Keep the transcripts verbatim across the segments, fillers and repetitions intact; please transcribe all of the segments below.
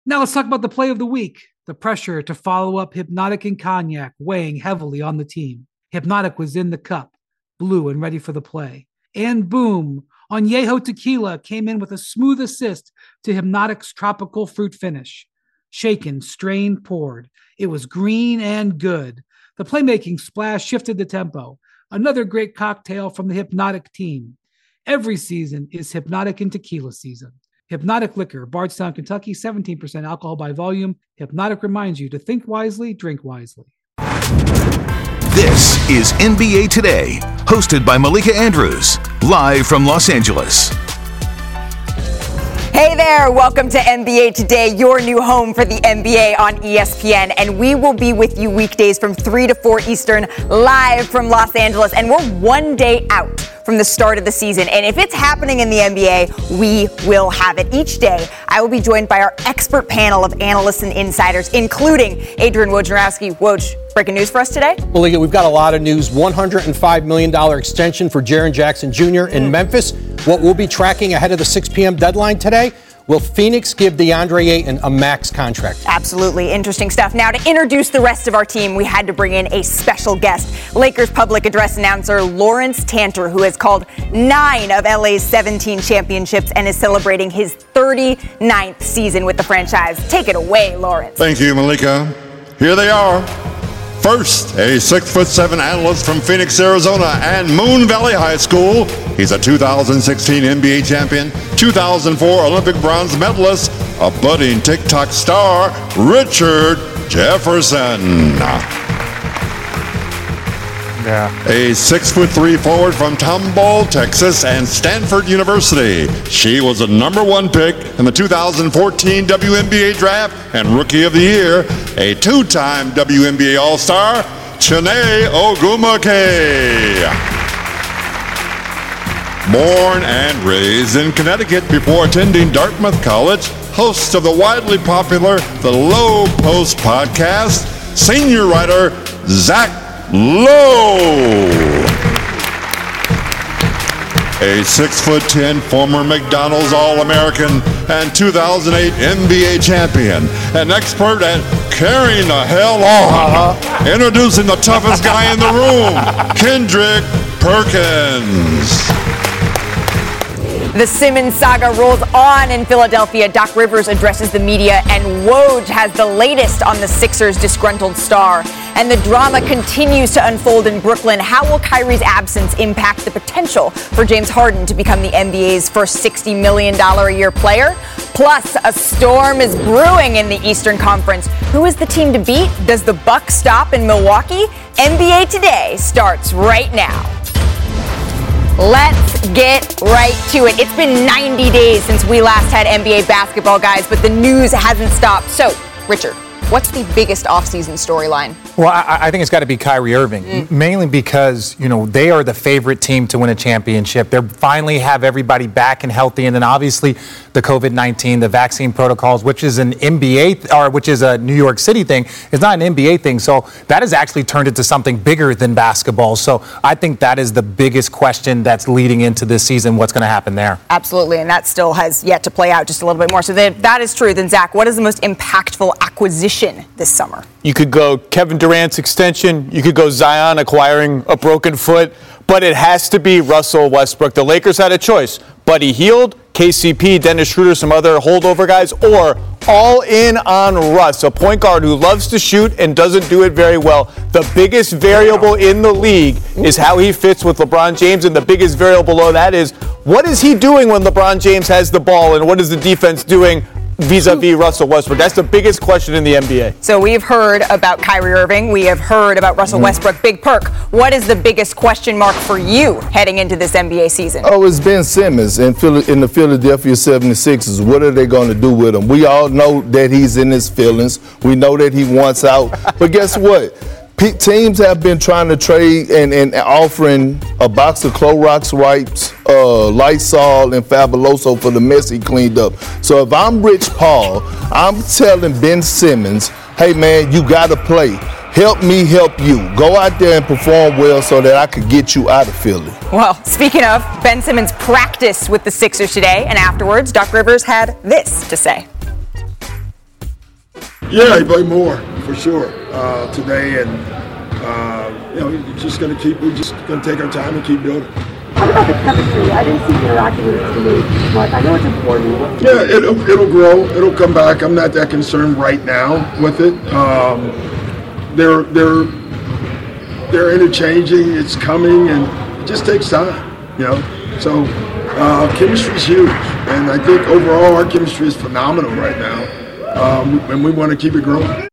Now let's talk about the play of the week. The pressure to follow up Hypnotic and Cognac weighing heavily on the team. Hypnotic was in the cup, blue and ready for the play. And boom, Añejo Tequila came in with a smooth assist to Hypnotic's tropical fruit finish. Shaken, strained, poured. It was green and good. The playmaking splash shifted the tempo. Another great cocktail from the Hypnotic team. Every season is Hypnotic and Tequila season. Hypnotic Liquor, Bardstown, Kentucky, seventeen percent alcohol by volume. Hypnotic reminds you to think wisely, drink wisely. This is N B A Today, hosted by Malika Andrews, live from Los Angeles. Hey there, welcome to N B A Today, your new home for the N B A on E S P N. And we will be with you weekdays from three to four Eastern, live from Los Angeles. And we're one day out from the start of the season. And if it's happening in the N B A, we will have it. Each day, I will be joined by our expert panel of analysts and insiders, including Adrian Wojnarowski. Woj, breaking news for us today? Well, we've got a lot of news. one hundred five million dollars extension for Jaren Jackson Junior in mm. Memphis. What we'll be tracking ahead of the six p.m. deadline today. Will Phoenix give DeAndre Ayton a max contract? Absolutely. Interesting stuff. Now, to introduce the rest of our team, we had to bring in a special guest. Lakers public address announcer Lawrence Tanter, who has called nine of L A's seventeen championships and is celebrating his thirty-ninth season with the franchise. Take it away, Lawrence. Thank you, Malika. Here they are. First, a six foot seven analyst from Phoenix, Arizona and Moon Valley High School. He's a two thousand sixteen N B A champion, two thousand four Olympic bronze medalist, a budding TikTok star, Richard Jefferson. Yeah. A six foot three forward from Tomball, Texas and Stanford University. She was a number one pick in the two thousand fourteen W N B A draft and Rookie of the Year. A two-time W N B A All-Star, Chiney Ogwumike. Born and raised in Connecticut before attending Dartmouth College, host of the widely popular The Low Post podcast, senior writer Zach Lowe. A six foot ten former McDonald's All-American and two thousand eight N B A champion. An expert at carrying the hell on. Uh-huh. Introducing the toughest guy in the room, Kendrick Perkins. The Simmons saga rolls on in Philadelphia. Doc Rivers addresses the media, and Woj has the latest on the Sixers' disgruntled star. And the drama continues to unfold in Brooklyn. How will Kyrie's absence impact the potential for James Harden to become the N B A's first sixty million dollars a year player? Plus, a storm is brewing in the Eastern Conference. Who is the team to beat? Does the buck stop in Milwaukee? N B A Today starts right now. Let's get right to it. It's been ninety days since we last had N B A basketball, guys, but the news hasn't stopped. So, Richard, what's the biggest offseason storyline? Well, I, I think it's got to be Kyrie Irving, mm. mainly because, you know, they are the favorite team to win a championship. They finally have everybody back and healthy, and then obviously the covid nineteen, the vaccine protocols, which is an N B A th- or which is a New York City thing, is not an N B A thing. So that has actually turned into something bigger than basketball. So I think that is the biggest question that's leading into this season. What's going to happen there? Absolutely, and that still has yet to play out just a little bit more. So that, that is true. Then, Zach, what is the most impactful acquisition this summer? You could go Kevin Durant's extension. You could go Zion acquiring a broken foot. But it has to be Russell Westbrook. The Lakers had a choice. Buddy Hield, K C P, Dennis Schroeder, some other holdover guys, or all in on Russ, a point guard who loves to shoot and doesn't do it very well. The biggest variable in the league is how he fits with LeBron James, and the biggest variable below that is what is he doing when LeBron James has the ball, and what is the defense doing vis-a-vis Russell Westbrook? That's the biggest question in the N B A. So we've heard about Kyrie Irving. We have heard about Russell mm. Westbrook. Big Perk, what is the biggest question mark for you heading into this N B A season? Oh, it's Ben Simmons in, Philly, in the Philadelphia seventy-sixers. What are they going to do with him? We all know that he's in his feelings. We know that he wants out. But guess what? P- teams have been trying to trade and, and offering a box of Clorox wipes, uh, Lysol, and Fabuloso for the mess he cleaned up. So if I'm Rich Paul, I'm telling Ben Simmons, hey, man, you got to play. Help me help you. Go out there and perform well so that I could get you out of Philly. Well, speaking of, Ben Simmons practiced with the Sixers today, and afterwards, Doc Rivers had this to say. Yeah, he played more for sure uh, today, and uh, you know, we're just going to keep. We're just going to take our time and keep building. What about the chemistry? I didn't see you interacting with the teammates much. I know it's important. Yeah, it'll it'll grow. It'll come back. I'm not that concerned right now with it. Um, they're they're they're interchanging. It's coming, and it just takes time. You know, so uh, chemistry is huge, and I think overall our chemistry is phenomenal right now, um, and we want to keep it growing.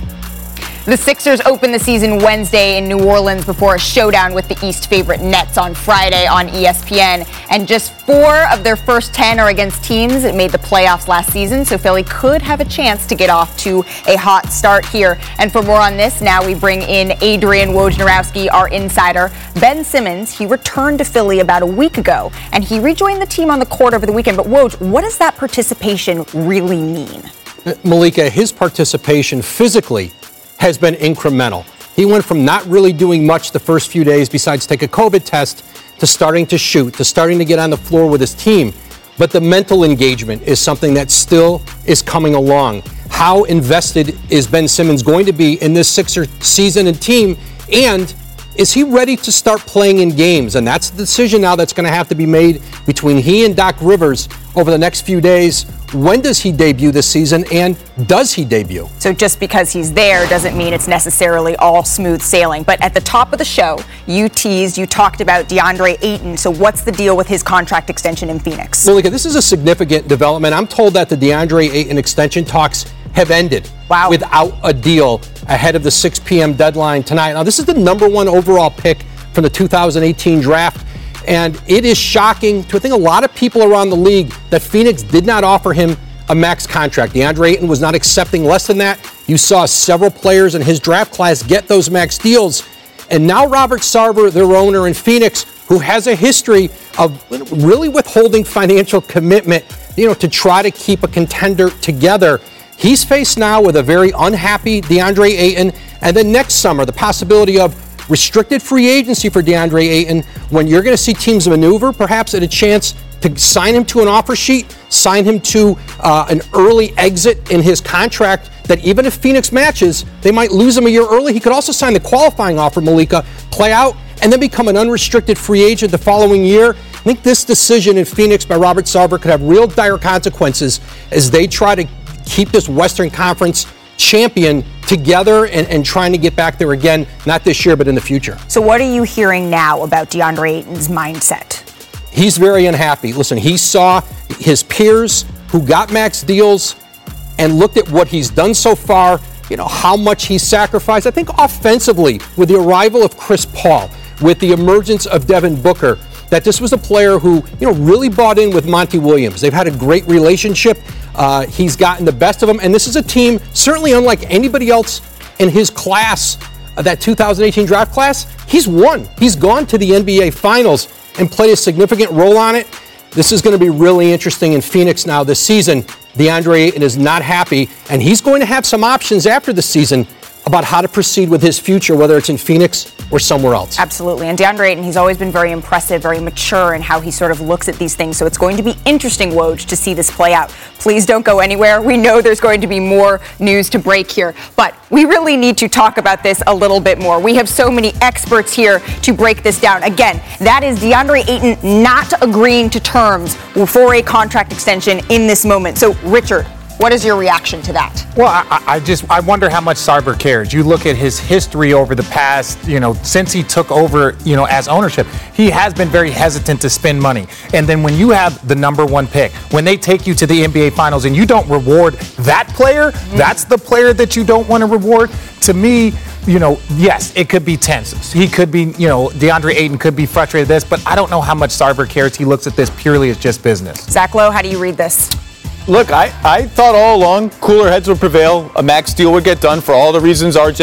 The Sixers open the season Wednesday in New Orleans before a showdown with the East favorite Nets on Friday on E S P N. And just four of their first ten are against teams that made the playoffs last season, so Philly could have a chance to get off to a hot start here. And for more on this, now we bring in Adrian Wojnarowski, our insider. Ben Simmons, he returned to Philly about a week ago, and he rejoined the team on the court over the weekend. But Woj, what does that participation really mean? Malika, his participation physically has been incremental. He went from not really doing much the first few days besides take a COVID test to starting to shoot, to starting to get on the floor with his team. But the mental engagement is something that still is coming along. How invested is Ben Simmons going to be in this Sixer season and team? And is he ready to start playing in games? And that's the decision now that's going to have to be made between he and Doc Rivers over the next few days. When does he debut this season, and does he debut? So just because he's there doesn't mean it's necessarily all smooth sailing. But at the top of the show, you teased, you talked about DeAndre Ayton. So what's the deal with his contract extension in Phoenix? Malika, this is a significant development. I'm told that the DeAndre Ayton extension talks have ended wow. without a deal ahead of the six p.m. deadline tonight. Now, this is the number one overall pick from the two thousand eighteen draft. And it is shocking to I think a lot of people around the league that Phoenix did not offer him a max contract. DeAndre Ayton was not accepting less than that. You saw several players in his draft class get those max deals. And now Robert Sarver, their owner in Phoenix, who has a history of really withholding financial commitment, you know, to try to keep a contender together, he's faced now with a very unhappy DeAndre Ayton. And then next summer, the possibility of restricted free agency for DeAndre Ayton, when you're going to see teams maneuver, perhaps at a chance to sign him to an offer sheet, sign him to uh, an early exit in his contract, that even if Phoenix matches, they might lose him a year early. He could also sign the qualifying offer, Malika, play out, and then become an unrestricted free agent the following year. I think this decision in Phoenix by Robert Sarver could have real dire consequences as they try to keep this Western Conference champion together and, and trying to get back there again, not this year, but in the future. So what are you hearing now about DeAndre Ayton's mindset? He's very unhappy. Listen, he saw his peers who got max deals and looked at what he's done so far, you know, how much he's sacrificed. I think offensively, with the arrival of Chris Paul, with the emergence of Devin Booker, that this was a player who, you know, really bought in with Monty Williams. They've had a great relationship. Uh, he's gotten the best of them. And this is a team, certainly unlike anybody else in his class, uh, that two thousand eighteen draft class. He's won. He's gone to the N B A Finals and played a significant role on it. This is going to be really interesting in Phoenix now this season. DeAndre Ayton is not happy, and he's going to have some options after the season about how to proceed with his future, whether it's in Phoenix or somewhere else. Absolutely. And DeAndre Ayton, he's always been very impressive, very mature in how he sort of looks at these things. So it's going to be interesting, Woj, to see this play out. Please don't go anywhere. We know there's going to be more news to break here, but we really need to talk about this a little bit more. We have so many experts here to break this down. Again, that is DeAndre Ayton not agreeing to terms for a contract extension in this moment. So, Richard, what is your reaction to that? Well, I, I just I wonder how much Sarver cares. You look at his history over the past, you know, since he took over, you know, as ownership, he has been very hesitant to spend money. And then when you have the number one pick, when they take you to the N B A Finals and you don't reward that player, mm-hmm. that's the player that you don't want to reward. To me, you know, yes, it could be tense. He could be, you know, DeAndre Ayton could be frustrated with this, but I don't know how much Sarver cares. He looks at this purely as just business. Zach Lowe, how do you read this? Look, I, I thought all along cooler heads would prevail. A max deal would get done for all the reasons R J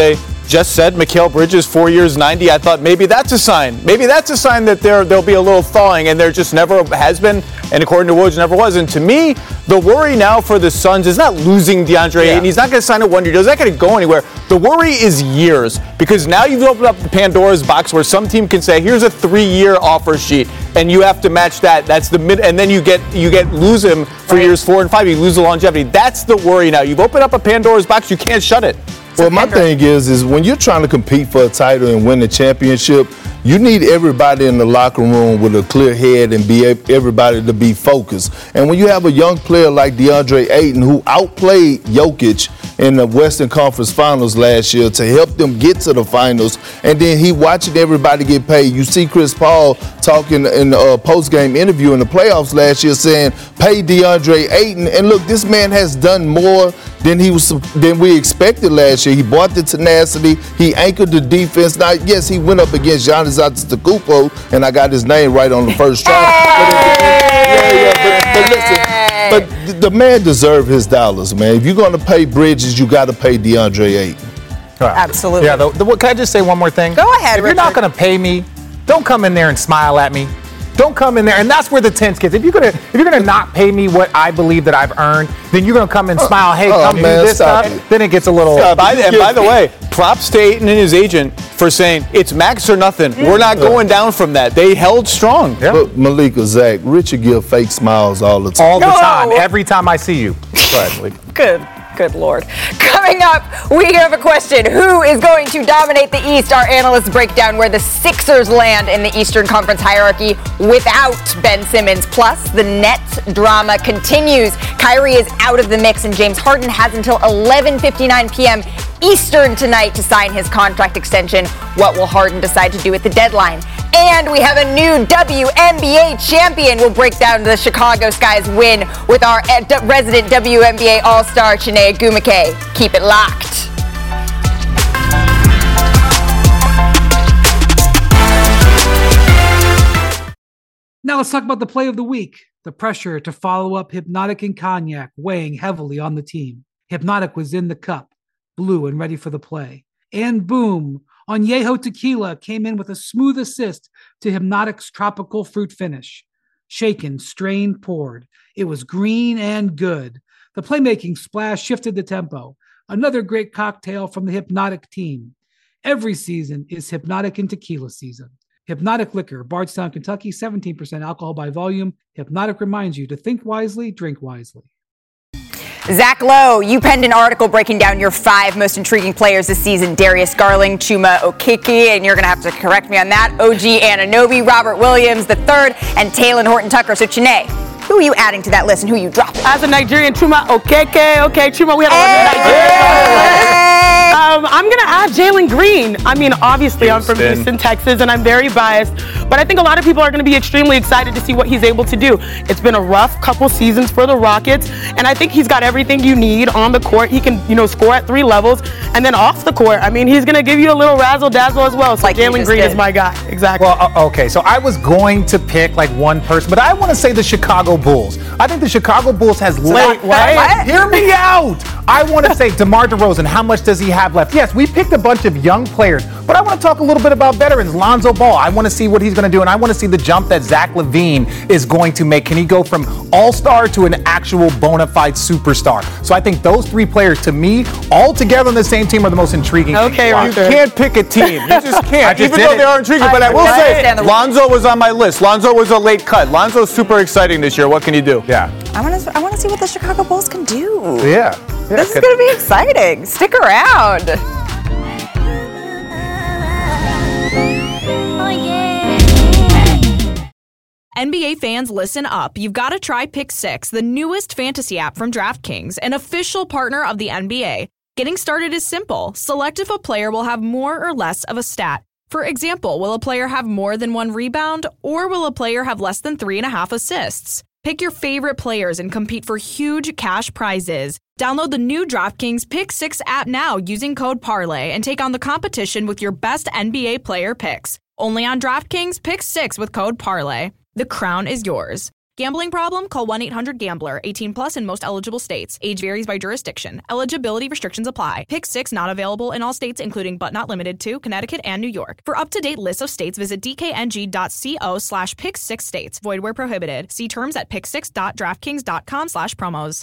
just said Mikal Bridges, four years, ninety. I thought maybe that's a sign. Maybe that's a sign that there, there'll be a little thawing, and there just never has been, and according to Woj, never was. And to me, the worry now for the Suns is not losing DeAndre yeah. Ayton. He's not going to sign a one-year deal. He's not going to go anywhere. The worry is years, because now you've opened up the Pandora's box where some team can say, here's a three-year offer sheet, and you have to match that. That's the mid, and then you get you get lose him for right. years four and five. You lose the longevity. That's the worry now. You've opened up a Pandora's box. You can't shut it. Well, my thing is, is when you're trying to compete for a title and win the championship, you need everybody in the locker room with a clear head and be everybody to be focused. And when you have a young player like DeAndre Ayton, who outplayed Jokic in the Western Conference Finals last year to help them get to the finals, and then he watching everybody get paid. You see Chris Paul talking in a post-game interview in the playoffs last year saying, pay DeAndre Ayton. And look, this man has done more than he was than we expected last year. He brought the tenacity. He anchored the defense. Now, yes, he went up against Giannis Antetokounmpo, and I got his name right on the first try. But, yeah, yeah, but, but listen, but the man deserves his dollars, man. If you're going to pay Bridges, you got to pay DeAndre Ayton. Right. Absolutely. Yeah. The, the, can I just say one more thing? Go ahead, If Richard. you're not going to pay me, don't come in there and smile at me. Don't come in there, and that's where the tense gets. If you're gonna, if you're gonna not pay me what I believe that I've earned, then you're gonna come and smile. Hey, oh, come man, do this stuff. it. Then it gets a little. Uh, by, and by the way, props to Ayton and his agent for saying it's max or nothing. Mm. We're not going down from that. They held strong. Yeah. But Malika, Zach, Richard give fake smiles all the time. All the No. time. Every time I see you. Go ahead, Malika. Good. Good Lord. Coming up, we have a question. Who is going to dominate the East? Our analysts break down where the Sixers land in the Eastern Conference hierarchy without Ben Simmons. Plus, the Nets drama continues. Kyrie is out of the mix, and James Harden has until eleven fifty-nine p.m. Eastern tonight to sign his contract extension. What will Harden decide to do at the deadline? And we have a new W N B A champion. We'll break down the Chicago Sky's win with our resident W N B A All-Star, Chiney Ogwumike. Keep it locked. Now let's talk about the play of the week. The pressure to follow up Hypnotic and Cognac weighing heavily on the team. Hypnotic was in the cup, blue and ready for the play. And boom, Añejo Tequila came in with a smooth assist to Hypnotic's tropical fruit finish. Shaken, strained, poured. It was green and good. The playmaking splash shifted the tempo. Another great cocktail from the Hypnotic team. Every season is Hypnotic and Tequila season. Hypnotic Liquor, Bardstown, Kentucky, seventeen percent alcohol by volume. Hypnotic reminds you to think wisely, drink wisely. Zach Lowe, you penned an article breaking down your five most intriguing players this season. Darius Garland, Chuma Okeke, and you're going to have to correct me on that. O G Anunoby, Robert Williams the third, and Talen Horton-Tucker. So, Chiney, who are you adding to that list and who are you dropping? As a Nigerian, Chuma Okeke. Okay, Chuma, we have a hey. Nigerian. Um, I'm going to add Jalen Green. I mean, obviously, Houston. I'm from Houston, Texas, and I'm very biased. But I think a lot of people are going to be extremely excited to see what he's able to do. It's been a rough couple seasons for the Rockets, and I think he's got everything you need on the court. He can, you know, score at three levels, and then off the court, I mean, he's going to give you a little razzle-dazzle as well. So like Jalen Green did. Is my guy. Exactly. Well, okay, so I was going to pick like one person, but I want to say the Chicago Bulls. I think the Chicago Bulls has Wait, what? Hear me out. I want to say DeMar DeRozan, how much does he have left? Yes, we picked a bunch of young players, but I want to talk a little bit about veterans. Lonzo Ball, I want to see what he's going to do, and I want to see the jump that Zach LaVine is going to make. Can he go from all-star to an actual bona fide superstar? So I think those three players, to me, all together on the same team are the most intriguing. Okay, you can't pick a team. You just can't, just even though it. They are intriguing. I, but I will I say, Lonzo was on my list. Lonzo was a late cut. Lonzo's super exciting this year. What can you do? Yeah. I want to I want to see what the Chicago Bulls can do. Yeah. Yeah, this is going to be exciting. Stick around. N B A fans, listen up. You've got to try Pick Six, the newest fantasy app from DraftKings, an official partner of the N B A. Getting started is simple. Select if a player will have more or less of a stat. For example, will a player have more than one rebound, or will a player have less than three and a half assists? Pick your favorite players and compete for huge cash prizes. Download the new DraftKings Pick Six app now using code Parlay and take on the competition with your best N B A player picks. Only on DraftKings Pick Six with code Parlay. The crown is yours. Gambling problem? Call one eight hundred gambler. eighteen plus in most eligible states. Age varies by jurisdiction. Eligibility restrictions apply. Pick six not available in all states, including but not limited to Connecticut and New York. For up-to-date list of states, visit dkng.co slash pick six states. Void where prohibited. See terms at pick six dot draftkings.com slash promos.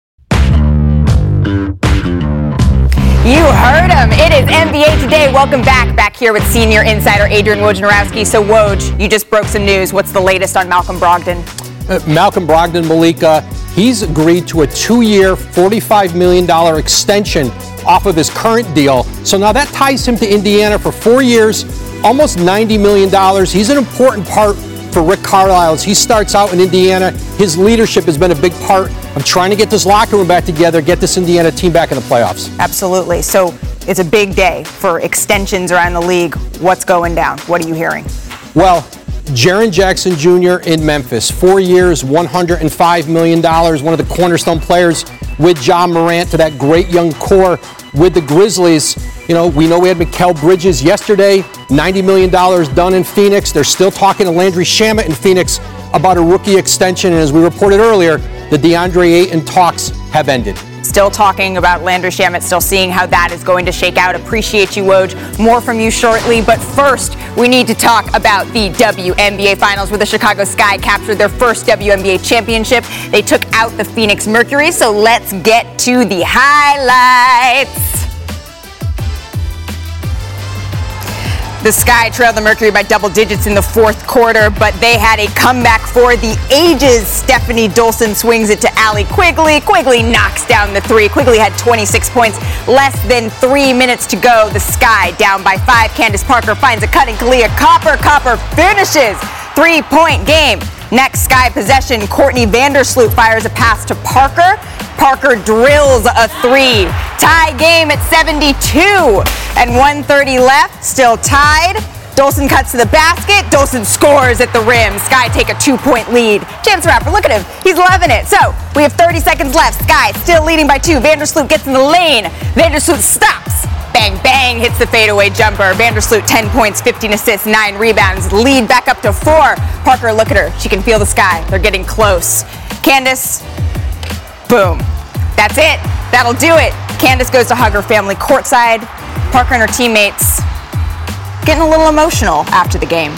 You heard him. It is N B A Today. Welcome back. Back here with senior insider Adrian Wojnarowski. So, Woj, you just broke some news. What's the latest on Malcolm Brogdon? Uh, Malcolm Brogdon, Malika, he's agreed to a two-year, forty-five million dollars extension off of his current deal. So now that ties him to Indiana for four years, almost ninety million dollars. He's an important part for Rick Carlisle as he starts out in Indiana. His leadership has been a big part of trying to get this locker room back together, get this Indiana team back in the playoffs. Absolutely. So it's a big day for extensions around the league. What's going down? What are you hearing? Well, Jaren Jackson Junior in Memphis, four years, one hundred five million dollars, one of the cornerstone players with John Morant to that great young core with the Grizzlies. You know, we know we had Mikal Bridges yesterday, ninety million dollars done in Phoenix. They're still talking to Landry Shamet in Phoenix about a rookie extension. And as we reported earlier, the DeAndre Ayton talks have ended. Still talking about Landry Shamet, still seeing how that is going to shake out. Appreciate you, Woj. More from you shortly. But first, we need to talk about the W N B A Finals where the Chicago Sky captured their first W N B A championship. They took out the Phoenix Mercury. So let's get to the highlights. The Sky trailed the Mercury by double digits in the fourth quarter, but they had a comeback for the ages. Stephanie Dolson swings it to Allie Quigley. Quigley knocks down the three. Quigley had twenty-six points, less than three minutes to go. The Sky down by five. Candace Parker finds a cutting Kalia Copper. Copper finishes. Three-point game. Next Sky possession, Courtney Vandersloot fires a pass to Parker. Parker drills a three. Tie game at seventy-two and one thirty left. Still tied. Dolson cuts to the basket. Dolson scores at the rim. Sky take a two-point lead. Chance the Rapper, look at him. He's loving it. So we have thirty seconds left. Sky still leading by two. Vandersloot gets in the lane. Vandersloot stops. Bang, bang, hits the fadeaway jumper. Vandersloot, ten points, fifteen assists, nine rebounds. Lead back up to four. Parker, look at her. She can feel the Sky. They're getting close. Candace, boom. That's it. That'll do it. Candace goes to hug her family courtside. Parker and her teammates getting a little emotional after the game.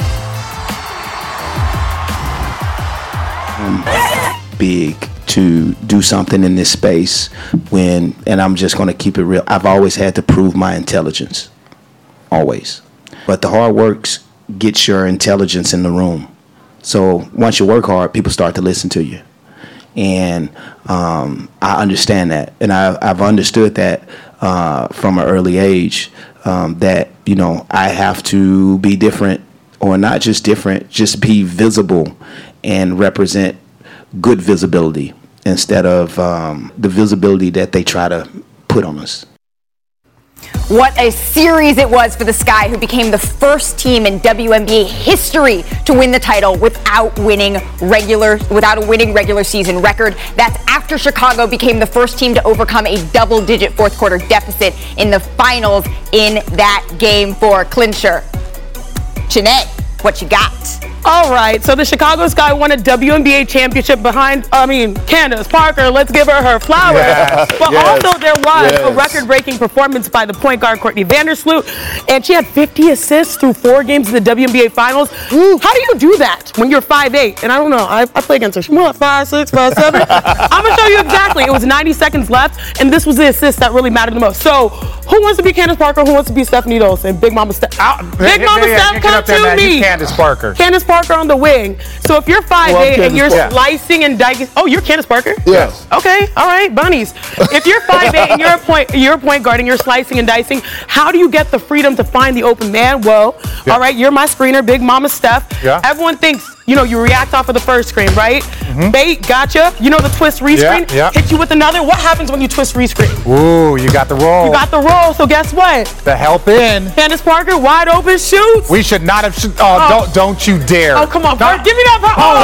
Big to do something in this space when, and I'm just going to keep it real, I've always had to prove my intelligence. Always. But the hard work gets your intelligence in the room. So once you work hard, people start to listen to you. And um, I understand that. And I, I've understood that uh, from an early age, um, that, you know, I have to be different, or not just different, just be visible and represent good visibility instead of um, the visibility that they try to put on us. What a series it was for the Sky, who became the first team in W N B A history to win the title without winning regular, without a winning regular season record. That's after Chicago became the first team to overcome a double-digit fourth quarter deficit in the finals in that game four clincher. Janae, what you got? All right, so the Chicago Sky won a W N B A championship behind, I mean, Candace Parker. Let's give her her flowers. Yes, but yes, also there was yes. a record-breaking performance by the point guard Courtney Vandersloot, and she had fifty assists through four games in the W N B A Finals. Ooh. How do you do that when you're five eight? And I don't know, I, I play against her. She's what, five six, five seven? I'm going to show you exactly. It was ninety seconds left, and this was the assist that really mattered the most. So who wants to be Candace Parker? Who wants to be Stephanie Dolson? Big Mama Steph. Uh, Big Mama yeah, Steph, come to me. Candace Parker. Candace Parker on the wing. So if you're five eight well, and you're Parker. slicing and dicing, oh, you're Candace Parker? Yes. Okay, all right, bunnies. If you're five eight and you're a point, you're a point guard and you're slicing and dicing, how do you get the freedom to find the open man? Well, yeah. all right, you're my screener, Big Mama Steph. Yeah. Everyone thinks, you know, you react off of the first screen, right? Mm-hmm. Bait, gotcha. You know the twist rescreen? Yeah, yeah. Hit you with another. What happens when you twist rescreen? Ooh, you got the roll. You got the roll, so guess what? The help in. Candace Parker, wide open shoots. We should not have, sh- oh, oh, don't don't you dare. Oh, come on, Bert, give me that.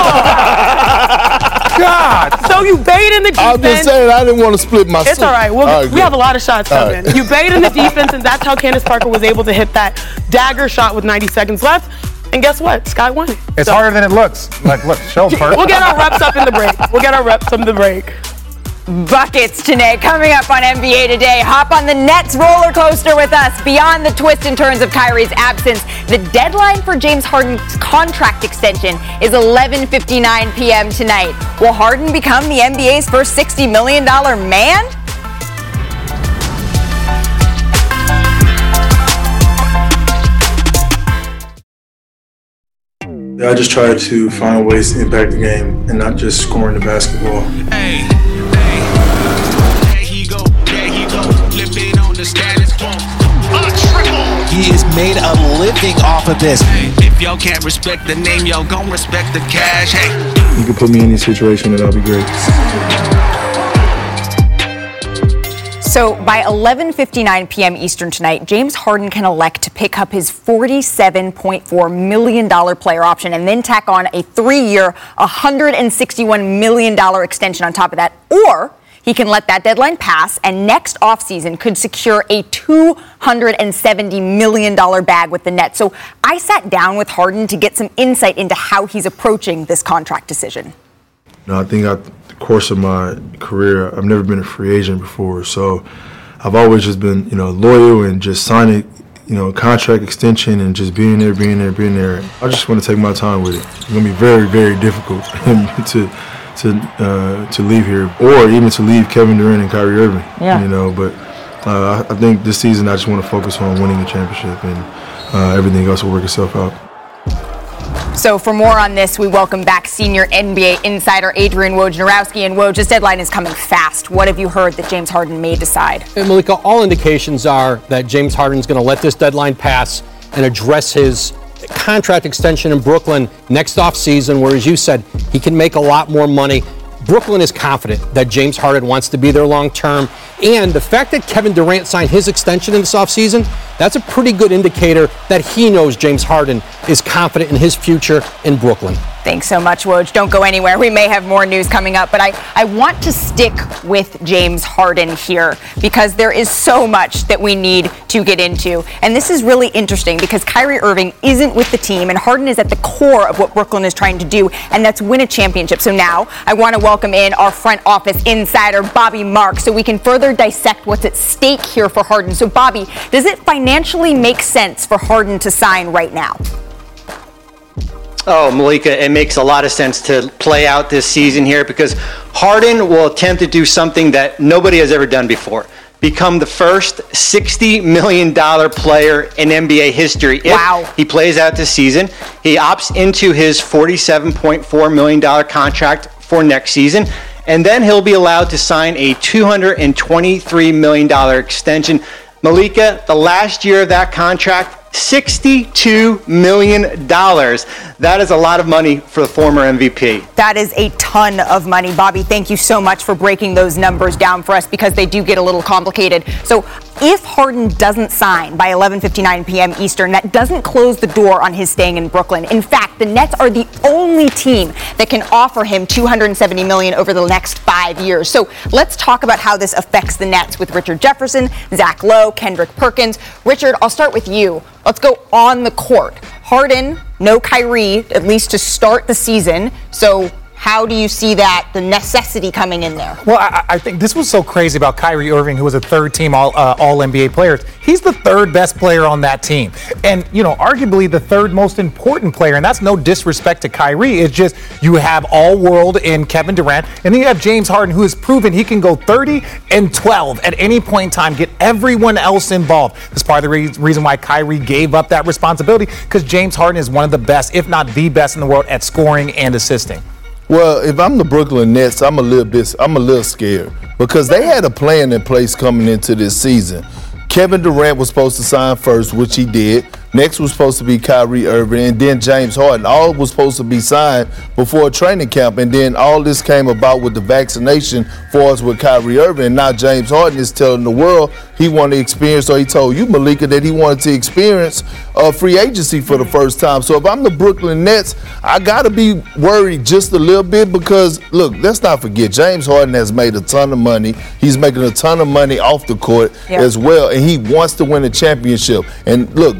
Oh. God. So you bait in the defense. I'm just saying I didn't want to split my It's suit. all right. We'll, all right we have a lot of shots coming. Right. You bait in the defense, and that's how Candace Parker was able to hit that dagger shot with ninety seconds left. And guess what? Sky won it. It's so. harder than it looks. Like, look, show first. We'll get our reps up in the break. We'll get our reps up in the break. Buckets today, coming up on N B A Today. Hop on the Nets roller coaster with us. Beyond the twists and turns of Kyrie's absence, the deadline for James Harden's contract extension is eleven fifty-nine p.m. tonight. Will Harden become the N B A's first sixty million dollars man? I just try to find ways to impact the game and not just scoring the basketball. Hey, hey, there he go, there he go, flipping on the status quo. A triple. He is made a living off of this. Hey, if y'all can't respect the name, y'all gon' respect the cash. Hey, you can put me in any situation and I'll be great. So by eleven fifty-nine p.m. Eastern tonight, James Harden can elect to pick up his forty-seven point four million dollars player option and then tack on a three-year, one hundred sixty-one million dollars extension on top of that. Or he can let that deadline pass and next offseason could secure a two hundred seventy million dollars bag with the Nets. So I sat down with Harden to get some insight into how he's approaching this contract decision. No, I think I... course of my career, I've never been a free agent before, so I've always just been, you know, loyal and just signing, you know, contract extension and just being there, being there, being there. I just want to take my time with it. It's gonna be very, very difficult to to uh, to leave here, or even to leave Kevin Durant and Kyrie Irving. Yeah. You know, but uh, I think this season I just want to focus on winning the championship, and uh, everything else will work itself out. So for more on this, we welcome back senior N B A insider Adrian Wojnarowski. And Woj, this deadline is coming fast. What have you heard that James Harden may decide? And Malika, all indications are that James Harden's going to let this deadline pass and address his contract extension in Brooklyn next offseason, where, as you said, he can make a lot more money. Brooklyn is confident that James Harden wants to be there long term. And the fact that Kevin Durant signed his extension in this offseason, that's a pretty good indicator that he knows James Harden is confident in his future in Brooklyn. Thanks so much, Woj. Don't go anywhere. We may have more news coming up, but I, I want to stick with James Harden here because there is so much that we need to get into. And this is really interesting because Kyrie Irving isn't with the team and Harden is at the core of what Brooklyn is trying to do, and that's win a championship. So now I want to welcome in our front office insider, Bobby Marks, so we can further dissect what's at stake here for Harden. So, Bobby, does it financially make sense for Harden to sign right now? Oh, Malika, it makes a lot of sense to play out this season here because Harden will attempt to do something that nobody has ever done before. Become the first sixty million dollars player in N B A history if wow. he plays out this season. He opts into his forty-seven point four million dollars contract for next season, and then he'll be allowed to sign a two hundred twenty-three million dollars extension. Malika, the last year of that contract, sixty-two million dollars. That is a lot of money for the former M V P. That is a ton of money. Bobby, thank you so much for breaking those numbers down for us because they do get a little complicated. So if Harden doesn't sign by eleven fifty-nine p.m. Eastern, that doesn't close the door on his staying in Brooklyn. In fact, the Nets are the only team that can offer him two hundred seventy million dollars over the next five years. So let's talk about how this affects the Nets with Richard Jefferson, Zach Lowe, Kendrick Perkins. Richard, I'll start with you. Let's go on the court. Harden, no Kyrie, at least to start the season. So how do you see that, the necessity coming in there? Well, I, I think this was so crazy about Kyrie Irving, who was a third-team all, uh, all N B A player. He's the third best player on that team. And, you know, arguably the third most important player. And that's no disrespect to Kyrie. It's just you have all-world in Kevin Durant. And then you have James Harden, who has proven he can go thirty and twelve at any point in time, get everyone else involved. That's part of the re- reason why Kyrie gave up that responsibility, because James Harden is one of the best, if not the best in the world at scoring and assisting. Well, if I'm the Brooklyn Nets, I'm a little bit, I'm a little scared because they had a plan in place coming into this season. Kevin Durant was supposed to sign first, which he did. Next was supposed to be Kyrie Irving, and then James Harden. All was supposed to be signed before training camp, and then all this came about with the vaccination for us with Kyrie Irving. And now James Harden is telling the world he wanted to experience, or he told you, Malika, that he wanted to experience uh, free agency for the first time. So if I'm the Brooklyn Nets, I got to be worried just a little bit because, look, let's not forget, James Harden has made a ton of money. He's making a ton of money off the court yeah. as well, and he wants to win a championship. And look, Daryl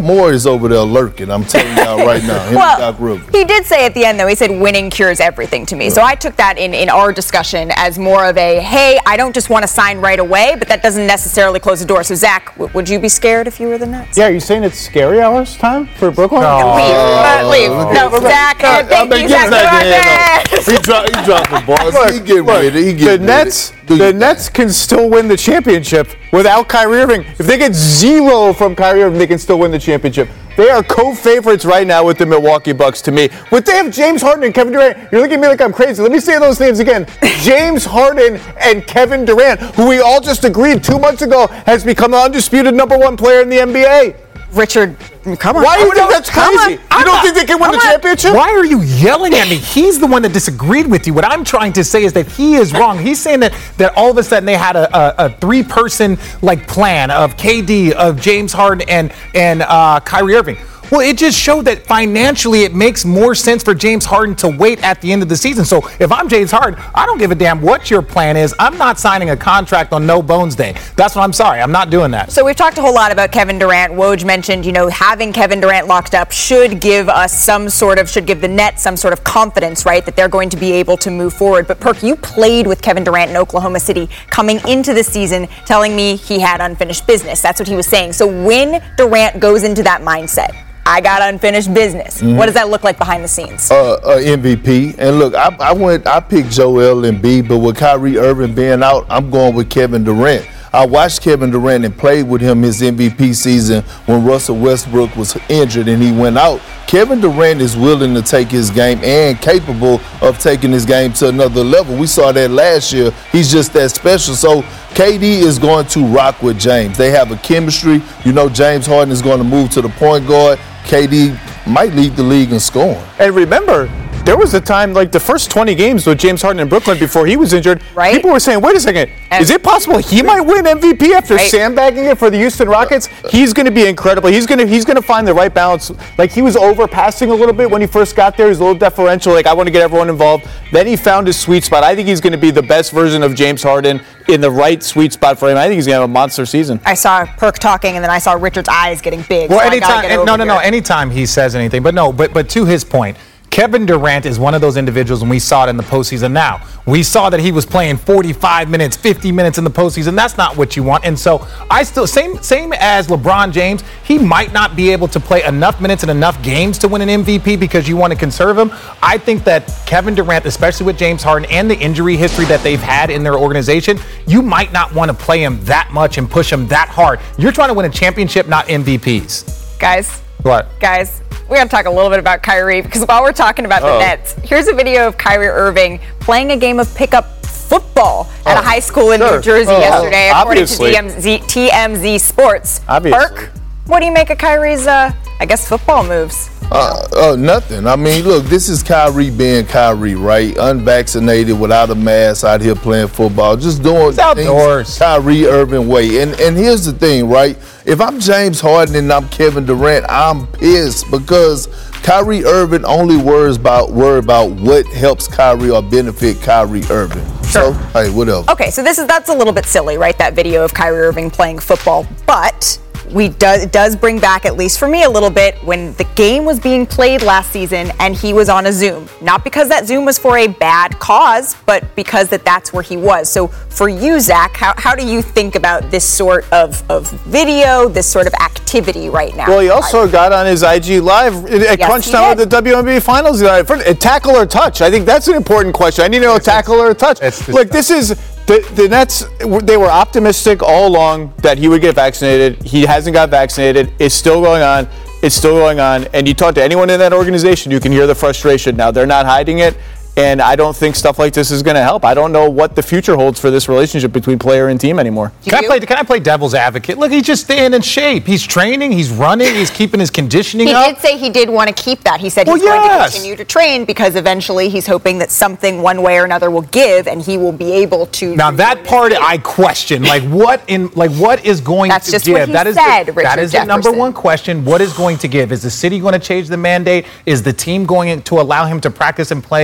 Moore is over there lurking. I'm telling y'all right now. Him Well, and Doc Rivers. he did say at the end, though, he said winning cures everything to me. So I took that in, in our discussion as more of a, hey, I don't just want to sign right away, but that doesn't necessarily close the door. So, Zach, w- would you be scared if you were the Nets? Yeah, are you saying it's scary hours time for Brooklyn? No. Leave. Uh, leave. No, Zach, uh, thank you, Zach. He, drop, he dropping balls. Look, he get look, ready. He get the ready. Nets, the Nets can still win the championship without Kyrie Irving. If they get zero from Kyrie Irving, they can still win the championship. They are co-favorites right now with the Milwaukee Bucks to me. But they have James Harden and Kevin Durant. You're looking at me like I'm crazy. Let me say those names again. James Harden and Kevin Durant, who we all just agreed two months ago has become the undisputed number one player in the N B A. Richard, come on. Why do you Oh, think no, that's come crazy? on. I'm You don't not- think they can win I'm the not- championship? Why are you yelling at me? He's the one that disagreed with you. What I'm trying to say is that he is wrong. He's saying that that all of a sudden they had a, a, a three-person like plan of K D, of James Harden, and and uh, Kyrie Irving. Well, it just showed that financially it makes more sense for James Harden to wait at the end of the season. So if I'm James Harden, I don't give a damn what your plan is. I'm not signing a contract on no bones day. That's what I'm sorry. I'm not doing that. So we've talked a whole lot about Kevin Durant. Woj mentioned, you know, having Kevin Durant locked up should give us some sort of, should give the Nets some sort of confidence, right, that they're going to be able to move forward. But Perk, you played with Kevin Durant in Oklahoma City coming into the season, telling me he had unfinished business. That's what he was saying. So when Durant goes into that mindset, I got unfinished business. Mhm. What does that look like behind the scenes? Uh, uh, M V P. And look, I, I went, I picked Joel Embiid, but with Kyrie Irving being out, I'm going with Kevin Durant. I watched Kevin Durant and played with him his M V P season when Russell Westbrook was injured and he went out. Kevin Durant is willing to take his game and capable of taking his game to another level. We saw that last year. He's just that special. So K D is going to rock with James. They have a chemistry. You know, James Harden is going to move to the point guard. K D might lead the league in scoring. And remember, there was a time, like the first twenty games with James Harden in Brooklyn before he was injured, right? People were saying, wait a second, and is it possible he might win M V P after Right. sandbagging it for the Houston Rockets? He's going to be incredible. He's going to he's going to find the right balance. Like, he was overpassing a little bit when he first got there. He was a little deferential, like, I want to get everyone involved. Then he found his sweet spot. I think he's going to be the best version of James Harden in the right sweet spot for him. I think he's going to have a monster season. I saw Perk talking, and then I saw Richard's eyes getting big. Well, so I gotta anytime, get no, over no, no. here. Anytime he says anything, but no, but but to his point, Kevin Durant is one of those individuals, and we saw it in the postseason. Now we saw that he was playing forty-five minutes, fifty minutes in the postseason. That's not what you want. And so I still same same as LeBron James. He might not be able to play enough minutes and enough games to win an M V P because you want to conserve him. I think that Kevin Durant, especially with James Harden and the injury history that they've had in their organization, you might not want to play him that much and push him that hard. You're trying to win a championship, not M V Ps. Guys. What? Guys, we got to talk a little bit about Kyrie, because while we're talking about the Uh-oh. Nets, here's a video of Kyrie Irving playing a game of pickup football at a high school in sure. New Jersey Oh, yesterday, according obviously. to T M Z, T M Z Sports. Obviously. Perk, what do you make of Kyrie's, uh, I guess, football moves? Uh, uh, nothing. I mean, look, this is Kyrie being Kyrie, right? Unvaccinated, without a mask, out here playing football, just doing things Kyrie Irving way. And and here's the thing, right? If I'm James Harden and I'm Kevin Durant, I'm pissed because Kyrie Irving only worries about worry about what helps Kyrie or benefit Kyrie Irving. So, hey, whatever. Okay, so this is that's a little bit silly, right? That video of Kyrie Irving playing football, but we do, it does bring back, at least for me, a little bit when the game was being played last season and he was on a Zoom. Not because that Zoom was for a bad cause, but because that that's where he was. So for you, Zach, how, how do you think about this sort of, of video, this sort of activity right now? Well, he also got on his I G Live at Yes, crunch he time with did. the W N B A Finals. Uh, for- uh, Tackle or touch? I think that's an important question. I need to know tackle or touch. Look, this is the, the Nets. They were optimistic all along that he would get vaccinated. He hasn't got vaccinated. It's still going on. It's still going on. And you talk to anyone in that organization, you can hear the frustration. Now, they're not hiding it. And I don't think stuff like this is going to help. I don't know what the future holds for this relationship between player and team anymore. Can I play? Can I play devil's advocate? Look, he's just staying in shape. He's training. He's running. He's keeping his conditioning He up. did say he did want to keep that. He said Well, he's going to yes. continue to train because eventually he's hoping that something one way or another will give and he will be able to. Now that part I question. Like what in? Like what is going That's to just give? what he that is said, the, Richard that is the number Jefferson. one question. What is going to give? Is the city going to change the mandate? Is the team going to allow him to practice and play in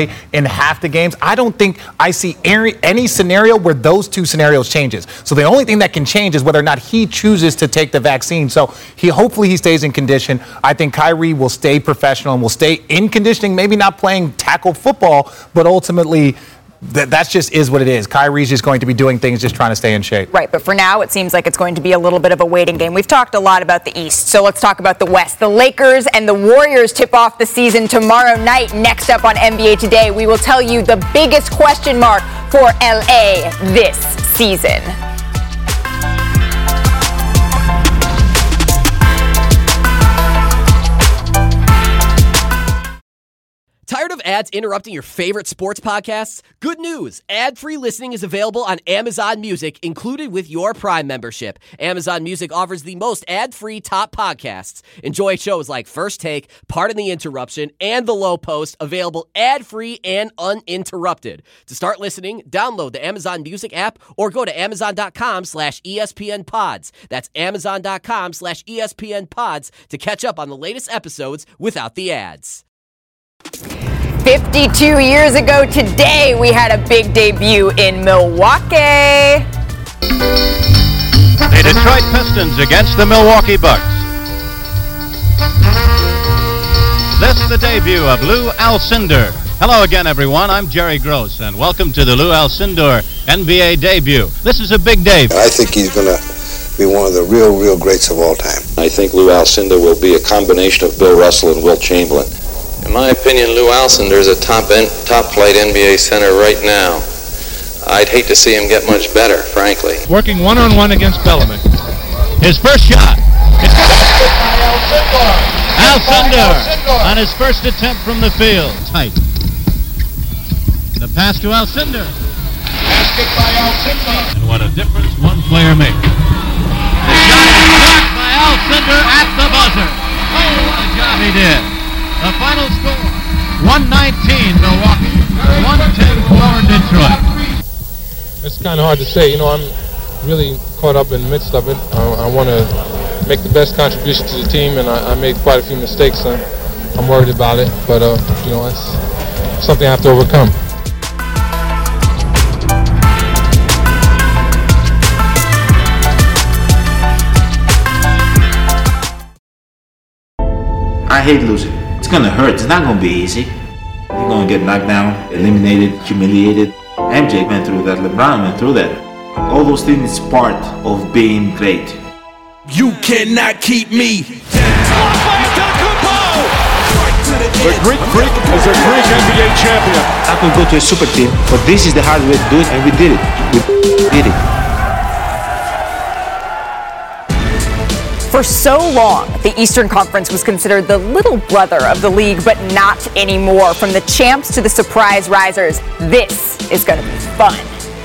half the games. I don't think I see any, any scenario where those two scenarios changes. So the only thing that can change is whether or not he chooses to take the vaccine. So he hopefully he stays in condition. I think Kyrie will stay professional and will stay in conditioning, maybe not playing tackle football, but ultimately That that's just is what it is. Kyrie's just going to be doing things, just trying to stay in shape. Right, but for now, it seems like it's going to be a little bit of a waiting game. We've talked a lot about the East, so let's talk about the West. The Lakers and the Warriors tip off the season tomorrow night. Next up on N B A Today, we will tell you the biggest question mark for L A this season. Tired of ads interrupting your favorite sports podcasts? Good news! Ad-free listening is available on Amazon Music, included with your Prime membership. Amazon Music offers the most ad-free top podcasts. Enjoy shows like First Take, Pardon the Interruption, and The Low Post, available ad-free and uninterrupted. To start listening, download the Amazon Music app or go to amazon.com slash ESPN pods. That's amazon.com slash ESPN pods to catch up on the latest episodes without the ads. fifty-two years ago today, we had a big debut in Milwaukee. The Detroit Pistons against the Milwaukee Bucks. This is the debut of Lou Alcindor. Hello again, everyone. I'm Jerry Gross, and welcome to the Lou Alcindor N B A debut. This is a big day. I think he's going to be one of the real, real greats of all time. I think Lou Alcindor will be a combination of Bill Russell and Wilt Chamberlain. In my opinion, Lou Alcindor is a top en- top flight N B A center right now. I'd hate to see him get much better, frankly. Working one-on-one against Bellamy. His first shot. It's Alcindor on his first attempt from the field. Tight. The pass to Alcindor. Basket by Alcindor. And what a difference one player makes. The shot is blocked by Alcindor at the buzzer. Oh, what a job he did. The final score, one nineteen Milwaukee, one ten for Detroit. It's kind of hard to say. You know, I'm really caught up in the midst of it. I, I want to make the best contribution to the team, and I, I made quite a few mistakes. And I'm worried about it, but, uh, you know, it's something I have to overcome. I hate losing. It's gonna hurt. It's not gonna be easy. You're gonna get knocked down, eliminated, humiliated. M J went through that. LeBron went through that. All those things is part of being great. You cannot keep me. The Greek Freak is a Greek N B A champion. I could go to a super team, but this is the hard way to do it, and we did it. We did it. For so long, the Eastern Conference was considered the little brother of the league, but not anymore. From the champs to the surprise risers, this is going to be fun.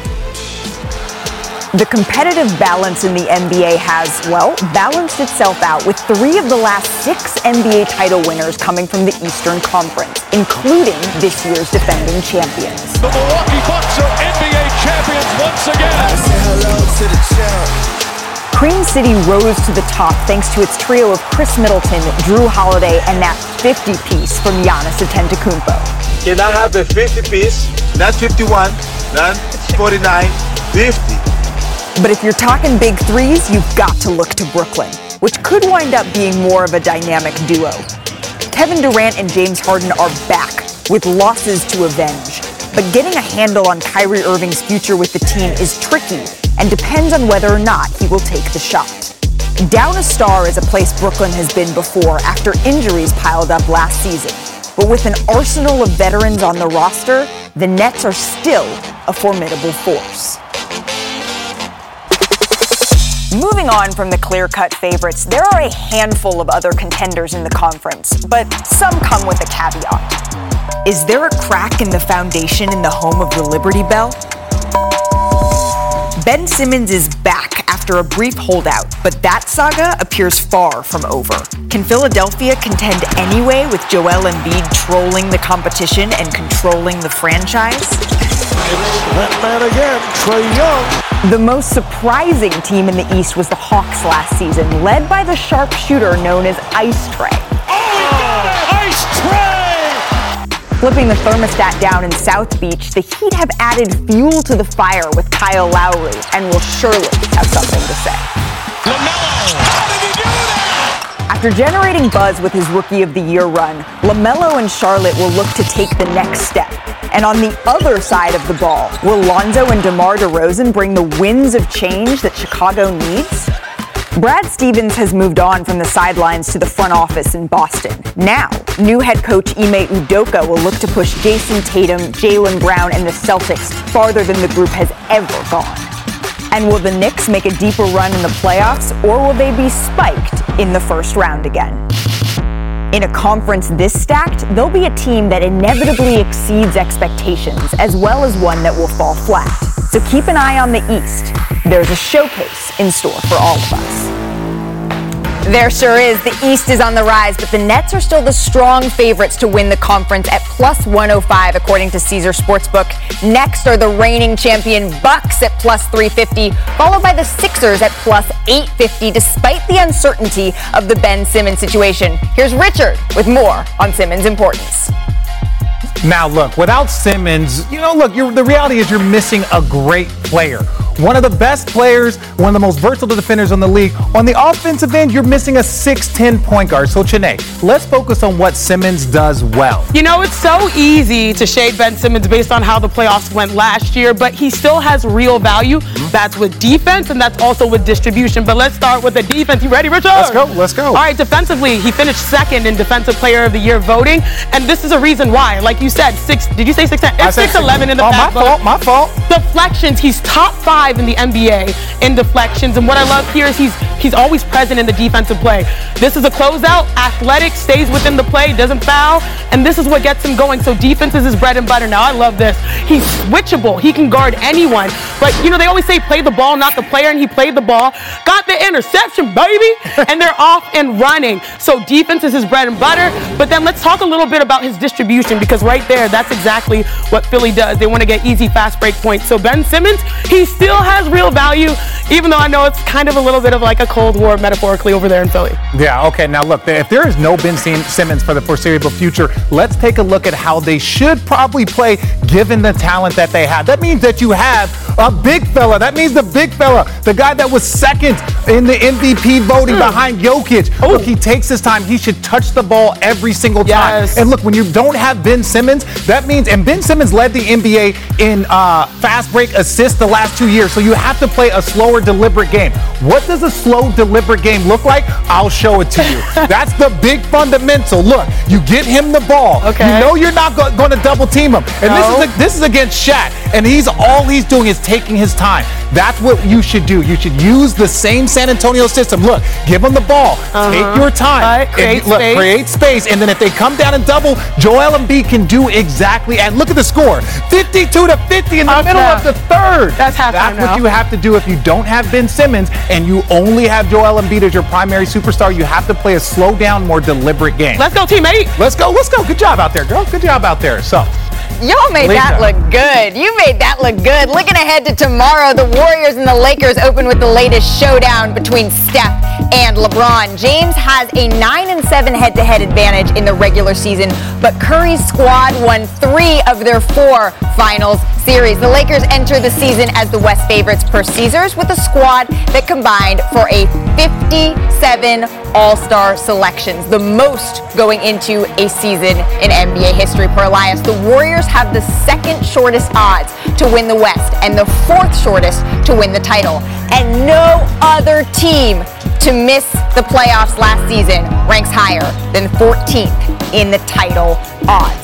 The competitive balance in the N B A has, well, balanced itself out with three of the last six N B A title winners coming from the Eastern Conference, including this year's defending champions. The Milwaukee Bucks are N B A champions once again. I say hello to the champ. Cream City rose to the top thanks to its trio of Chris Middleton, Drew Holiday, and that fifty-piece from Giannis Antetokounmpo. Can I have the fifty piece? Not fifty-one, not forty-nine, fifty. But if you're talking big threes, you've got to look to Brooklyn, which could wind up being more of a dynamic duo. Kevin Durant and James Harden are back with losses to avenge. But getting a handle on Kyrie Irving's future with the team is tricky and depends on whether or not he will take the shot. Down a star is a place Brooklyn has been before after injuries piled up last season. But with an arsenal of veterans on the roster, the Nets are still a formidable force. Moving on from the clear-cut favorites, there are a handful of other contenders in the conference, but some come with a caveat. Is there a crack in the foundation in the home of the Liberty Bell? Ben Simmons is back after a brief holdout, but that saga appears far from over. Can Philadelphia contend anyway with Joel Embiid trolling the competition and controlling the franchise? That man again, Trae Young. The most surprising team in the East was the Hawks last season, led by the sharpshooter known as Ice Trae. Oh, he got it! Ice Trae! Flipping the thermostat down in South Beach, the Heat have added fuel to the fire with Kyle Lowry and will surely have something to say. LaMelo, how did he do that? After generating buzz with his Rookie of the Year run, LaMelo and Charlotte will look to take the next step. And on the other side of the ball, will Lonzo and DeMar DeRozan bring the winds of change that Chicago needs? Brad Stevens has moved on from the sidelines to the front office in Boston. Now, new head coach Ime Udoka will look to push Jason Tatum, Jaylen Brown, and the Celtics farther than the group has ever gone. And will the Knicks make a deeper run in the playoffs, or will they be spiked in the first round again? In a conference this stacked, there'll be a team that inevitably exceeds expectations, as well as one that will fall flat. So keep an eye on the East. There's a showcase in store for all of us. There sure is. The East is on the rise, but the Nets are still the strong favorites to win the conference at plus one oh five, according to Caesar Sportsbook. Next are the reigning champion Bucks at plus three fifty, followed by the Sixers at plus eight fifty, despite the uncertainty of the Ben Simmons situation. Here's Richard with more on Simmons' importance. Now, look, without Simmons, you know, look, you're, the reality is you're missing a great player. One of the best players, one of the most versatile defenders in the league. On the offensive end, you're missing a six ten point guard. So, Chene, let's focus on what Simmons does well. You know, it's so easy to shade Ben Simmons based on how the playoffs went last year, but he still has real value. Mm-hmm. That's with defense, and that's also with distribution. But let's start with the defense. You ready, Richard? Let's go. Let's go. All right, defensively, he finished second in Defensive Player of the Year voting, and this is a reason why. Like you said, six. Did you say six ten? It's six eleven in the oh, back. My fault. My fault. Deflections. He's top five in the N B A in deflections, and what I love here is he's he's always present in the defensive play. This is a closeout, athletic, stays within the play, doesn't foul, and this is what gets him going. So defense is his bread and butter. Now I love this. He's switchable. He can guard anyone. But you know they always say play the ball, not the player, and he played the ball, got the interception, baby, and they're off and running. So defense is his bread and butter. But then let's talk a little bit about his distribution, because right there, that's exactly what Philly does. They want to get easy, fast break points. So Ben Simmons, he still has real value, even though I know it's kind of a little bit of like a Cold War metaphorically over there in Philly. Yeah, okay, now look, if there is no Ben Simmons for the foreseeable future, let's take a look at how they should probably play given the talent that they have. That means that you have a big fella. That means the big fella, the guy that was second in the M V P voting mm. behind Jokic. Ooh. Look, he takes his time. He should touch the ball every single time. Yes. And look, when you don't have Ben Simmons, that means, and Ben Simmons led the N B A in uh, fast break assists the last two years, so you have to play a slower, deliberate game. What does a slow, deliberate game look like? I'll show it to you. That's the big fundamental. Look, you get him the ball. Okay. You know you're not go- going to double team him. And No. this is a, this is against Shaq, and he's all he's doing is taking his time. That's what you should do. You should use the same San Antonio system. Look, give him the ball. Uh-huh. Take your time. Right, create and, look, space. create space. And then if they come down and double, Joel Embiid can do exactly. And look at the score, fifty-two to fifty in the Half middle now. of the third. That's halftime That's now. what you have to do if you don't have Ben Simmons and you only have Joel Embiid as your primary superstar. You have to play a slow down, more deliberate game. Let's go, teammate. Let's go. Let's go. Good job out there, girl. Good job out there. So. Y'all made Lisa. that look good. You made that look good. Looking ahead to tomorrow, the Warriors and the Lakers open with the latest showdown between Steph and LeBron. James has a nine and seven head-to-head advantage in the regular season, but Curry's squad won three of their four finals series. The Lakers enter the season as the West favorites per Caesars, with a squad that combined for a fifty-seven All-Star selections, the most going into a season in N B A history per Elias. The Warriors have the second shortest odds to win the West and the fourth shortest to win the title. And no other team to miss the playoffs last season ranks higher than fourteenth in the title odds.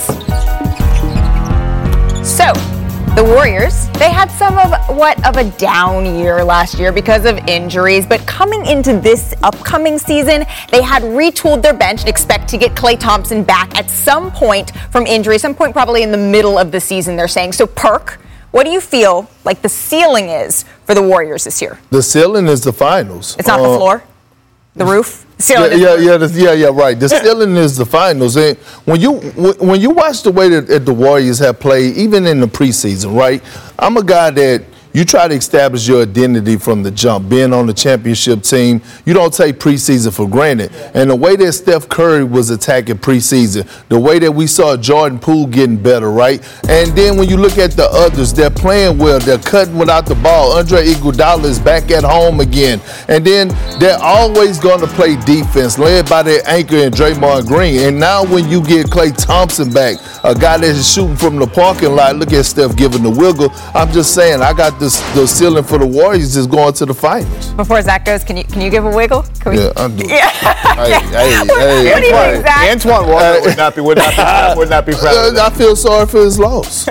So, the Warriors, they had some of what of a down year last year because of injuries, but coming into this upcoming season, they had retooled their bench and expect to get Klay Thompson back at some point from injury, some point probably in the middle of the season, they're saying. So, Perk, what do you feel like the ceiling is for the Warriors this year? The ceiling is the finals. It's not uh, the floor? The roof? Yeah, yeah, yeah, the, yeah, yeah, right. The ceiling is the finals. And when you when you watch the way that, that the Warriors have played, even in the preseason, right? I'm a guy that you try to establish your identity from the jump. Being on the championship team, you don't take preseason for granted. And the way that Steph Curry was attacking preseason, the way that we saw Jordan Poole getting better, right? And then when you look at the others, they're playing well. They're cutting without the ball. Andre Iguodala is back at home again. And then they're always going to play defense, led by their anchor in Draymond Green. And now when you get Klay Thompson back, a guy that is shooting from the parking lot, look at Steph giving the wiggle. I'm just saying, I got this, the ceiling for the Warriors is going to the finals. Before Zach goes, can you can you give a wiggle? Can we... Yeah, I do. Yeah. Hey, yeah. hey, What, hey. what do you think, Zach? Antoine Walker would not be would not be, would not be proud of that. I feel sorry for his loss.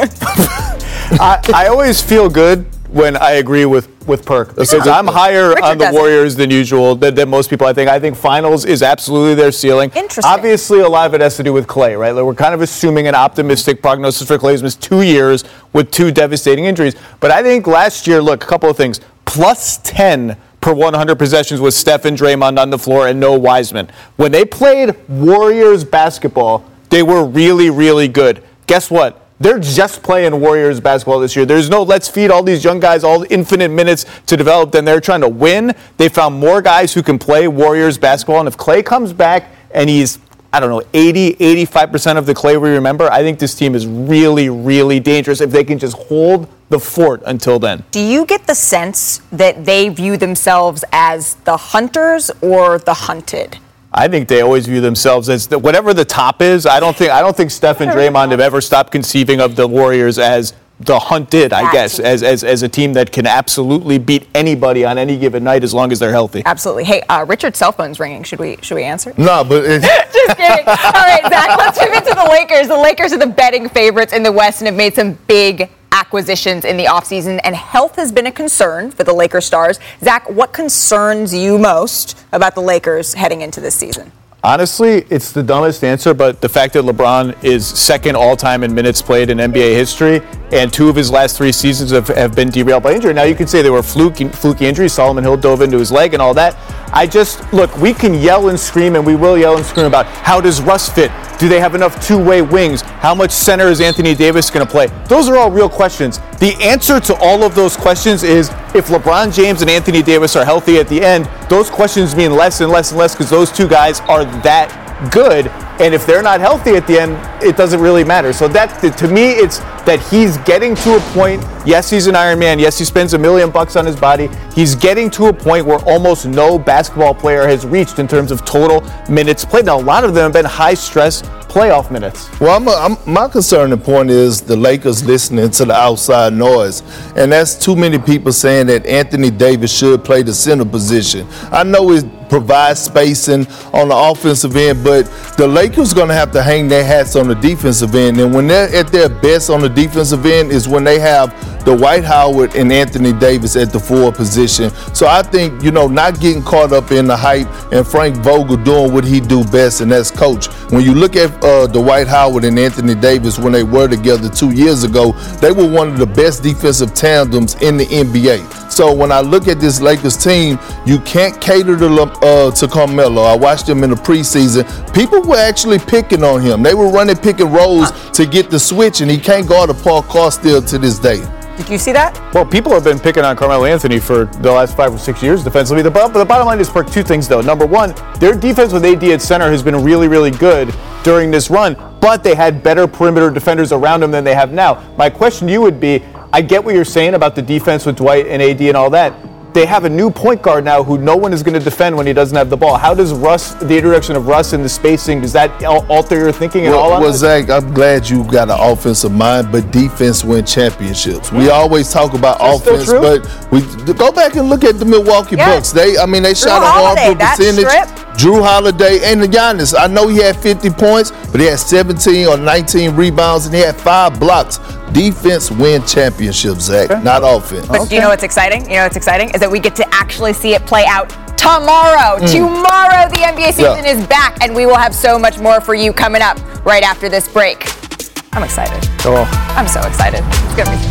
I, I always feel good when I agree with, with Perk because I'm higher Richard on the doesn't. Warriors than usual, than, than most people I think. I think finals is absolutely their ceiling. Interesting. Obviously, a lot of it has to do with Klay, right? Like we're kind of assuming an optimistic prognosis for Klay. He's missed two years with two devastating injuries. But I think last year, look, a couple of things. Plus ten per one hundred possessions with Steph and Draymond on the floor and no Wiseman. When they played Warriors basketball, they were really, really good. Guess what? They're just playing Warriors basketball this year. There's no let's feed all these young guys all infinite minutes to develop them. They're trying to win. They found more guys who can play Warriors basketball. And if Klay comes back and he's, I don't know, eighty, eighty-five percent of the Klay we remember, I think this team is really, really dangerous if they can just hold the fort until then. Do you get the sense that they view themselves as the hunters or the hunted? I think they always view themselves as the, whatever the top is. I don't think I don't think Steph and Draymond have ever stopped conceiving of the Warriors as the hunted, I guess, as, as as a team that can absolutely beat anybody on any given night as long as they're healthy. Absolutely. Hey, uh, Richard's cell phone's ringing. Should we should we answer? No, but it's Just kidding. All right, Zach, let's move into the Lakers. The Lakers are the betting favorites in the West and have made some big acquisitions in the offseason, and health has been a concern for the Lakers stars. Zach, what concerns you most about the Lakers heading into this season? Honestly, it's the dumbest answer, but the fact that LeBron is second all-time in minutes played in N B A history, and two of his last three seasons have, have been derailed by injury. Now, you could say they were fluky, fluky injuries. Solomon Hill dove into his leg and all that. I just, look, we can yell and scream, and we will yell and scream about how does Russ fit? Do they have enough two-way wings? How much center is Anthony Davis going to play? Those are all real questions. The answer to all of those questions is if LeBron James and Anthony Davis are healthy at the end, those questions mean less and less and less because those two guys are that good. And if they're not healthy at the end, it doesn't really matter. So that, to me, it's that he's getting to a point. Yes, he's an Iron Man. Yes, he spends a million bucks on his body. He's getting to a point where almost no basketball player has reached in terms of total minutes played. Now, a lot of them have been high-stress playoff minutes. Well, I'm a, I'm, my concerning point is the Lakers listening to the outside noise. And that's too many people saying that Anthony Davis should play the center position. I know it provides spacing on the offensive end, but the Lakers going to have to hang their hats on the defensive end. And when they're at their best on the defensive end is when they have the Dwight Howard and Anthony Davis at the forward position. So I think, you know, not getting caught up in the hype and Frank Vogel doing what he do best, and that's coach. When you look at uh, the Dwight Howard and Anthony Davis when they were together two years ago, they were one of the best defensive tandems in the N B A. So when I look at this Lakers team, you can't cater to, uh, to Carmelo. I watched him in the preseason. People were actually picking on him. They were running pick and rolls to get the switch, and he can't guard a Paul Carsell to this day. Did you see that? Well, people have been picking on Carmelo Anthony for the last five or six years defensively. The, the bottom line is for two things, though. Number one, their defense with A D at center has been really, really good during this run, but they had better perimeter defenders around them than they have now. My question to you would be, I get what you're saying about the defense with Dwight and A D and all that. They have a new point guard now who no one is going to defend when he doesn't have the ball. How does Russ, the introduction of Russ and the spacing, does that alter your thinking at well, all on Well, this? Zach, I'm glad you got an offensive mind, but defense win championships. We always talk about offense, but we go back and look at the Milwaukee yeah. Bucks. They, I mean, they Drew shot a Holiday, horrible percentage. Strip. Drew Holiday and the Giannis. I know he had fifty points, but he had seventeen or nineteen rebounds, and he had five blocks. Defense win championships, Zach, okay. not offense. But okay. do you know what's exciting? You know what's exciting is that we get to actually see it play out tomorrow. Mm. Tomorrow, the N B A season yeah. is back, and we will have so much more for you coming up right after this break. I'm excited. Cool. I'm so excited. It's gonna be.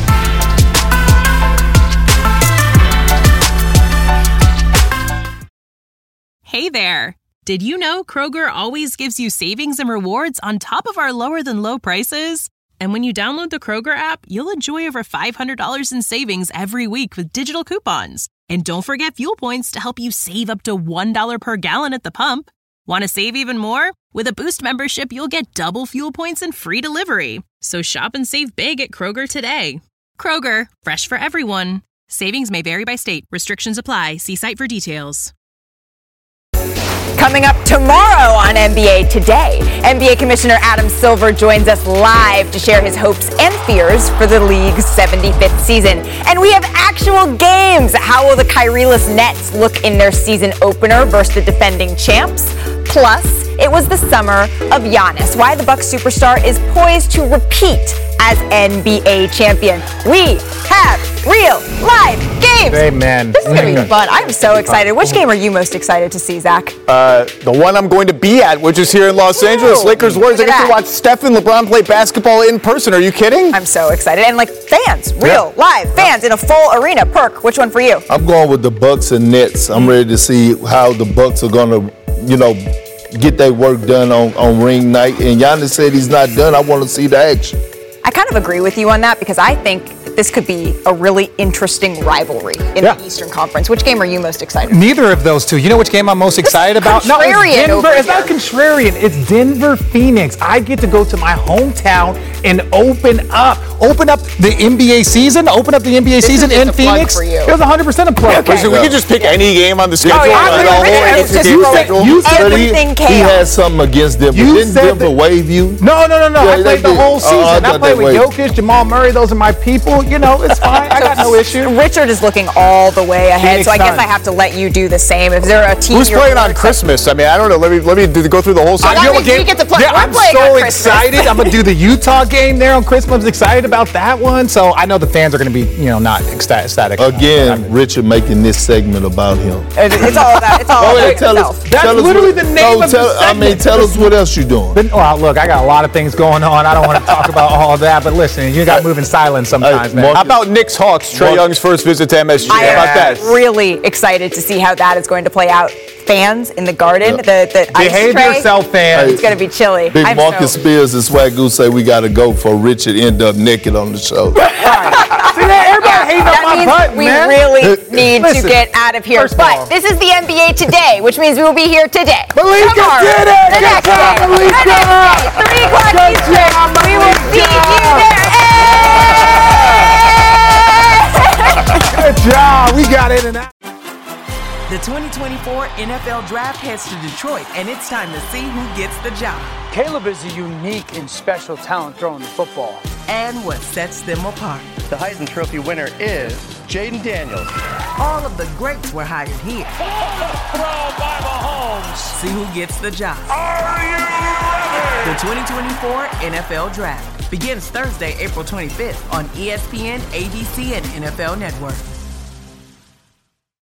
Hey there. Did you know Kroger always gives you savings and rewards on top of our lower than low prices? And when you download the Kroger app, you'll enjoy over five hundred dollars in savings every week with digital coupons. And don't forget fuel points to help you save up to one dollar per gallon at the pump. Want to save even more? With a Boost membership, you'll get double fuel points and free delivery. So shop and save big at Kroger today. Kroger, fresh for everyone. Savings may vary by state. Restrictions apply. See site for details. Coming up tomorrow on N B A Today, N B A Commissioner Adam Silver joins us live to share his hopes and fears for the league's seventy-fifth season. And we have actual games. How will the Kyrie-less Nets look in their season opener versus the defending champs? Plus, it was the summer of Giannis. Why the Bucks superstar is poised to repeat as N B A champion. We have real live games. Amen. This is going to be fun. I'm so excited. Which game are you most excited to see, Zach? Uh, the one I'm going to be at, which is here in Los Ooh, Angeles. Lakers Warriors. I get to watch Steph and LeBron play basketball in person. Are you kidding? I'm so excited. And like fans, real yeah. live fans in a full arena. Perk, which one for you? I'm going with the Bucks and Nets. I'm ready to see how the Bucks are going to, you know, get their work done on, on ring night. And Giannis said he's not done. I want to see the action. I kind of agree with you on that because I think this could be a really interesting rivalry in yeah. the Eastern Conference. Which game are you most excited for? Neither of those two. You know which game I'm most excited about? No, it's Denver. It's here. not contrarian. It's Denver Phoenix. I get to go to my hometown and open up, open up the N B A season, open up the N B A this season in Phoenix. It was one hundred percent a plug. Okay. So we could just pick any game on the schedule. Oh, yeah. Like I mean, you said, you said everything he, chaos. He has something against Denver. You Didn't Denver that, wave you? No, no, no, no. Yeah, I played the did. whole season. Oh, I, I played with waved. Jokic, Jamal Murray. Those are my people. You know, it's fine. I got no issue. Richard is looking all the way ahead, Phoenix so I guess Suns. I have to let you do the same. If there a team Who's you're playing on excited- Christmas? I mean, I don't know. Let me let me do, go through the whole. So that means we get to play. Yeah, We're I'm playing on so Christmas. excited. I'm gonna do the Utah game there on Christmas. I'm excited about that one. So I know the fans are gonna be, you know, not ecstatic. Again, Richard making this segment about him. It's all about. It's all Oh, about yeah, tell yourself. us, That's tell us literally what, the name no, of tell, the I mean, segment. tell us what else you're doing. But, well, look, I got a lot of things going on. I don't want to talk about all of that. But listen, you got to move in silence sometimes, Hey, man. Mark- How about Knicks Hawks? Trey Mark- Young's first visit to M S G. I How about that? am really excited to see how that is going to play out. Fans in the Garden, Yeah. the the ice Behave tray, yourself, fans. It's going to be chilly. Big I'm Marcus so, Spears and Swagoo say we got to go for Richard end up naked on the show. See that? Everybody hating that on my means butt, we man. really need Listen, to get out of here. first of But all- this is the N B A Today, which means we will be here today. Malika Tomorrow, did it! The Good next job, day. Malika! The next day. Three o'clock Good Eastern. job, We will see you there. Good job. We got in and out. The twenty twenty-four N F L Draft heads to Detroit, and it's time to see who gets the job. Caleb is a unique and special talent throwing the football. And what sets them apart. The Heisman Trophy winner is Jaden Daniels. All of the greats were hired here. Throw by Mahomes. See who gets the job. Are you ready? The twenty twenty-four N F L Draft begins Thursday, April twenty-fifth on E S P N, A B C, and N F L Network.